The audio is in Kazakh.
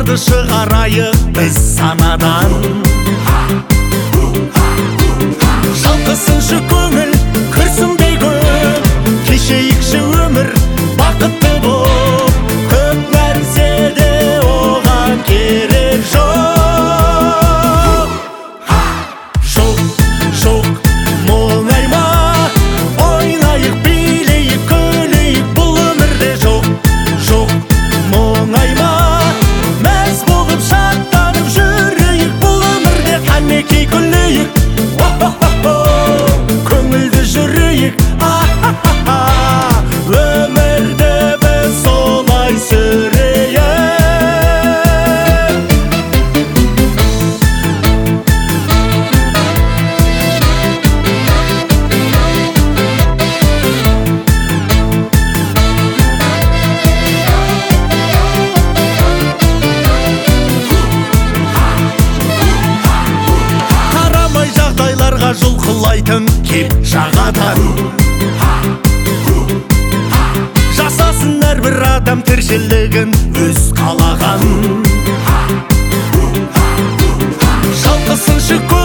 Жолымызды шығарайық біз санадан. Жалқысыншы көңіл күрсінбей көп, кешейікші өмір бақытты боп. Көп нәрседе оған керек жоқ. Жоқ, мұңайма, ойнайық, билейік, күлейік, бұл өмірде жоқ, мұңайма, мәз болып шаттанып жүрейік, бұл өмірде қанекей күлейік, көңілді жүрейік, өмірді біз солай сүрейік. Қарамай жағдайларға жұлқылайтын кеп жағадан. Жасасын әрбір адам тіршілігін өз қалаған. Жалқысыншы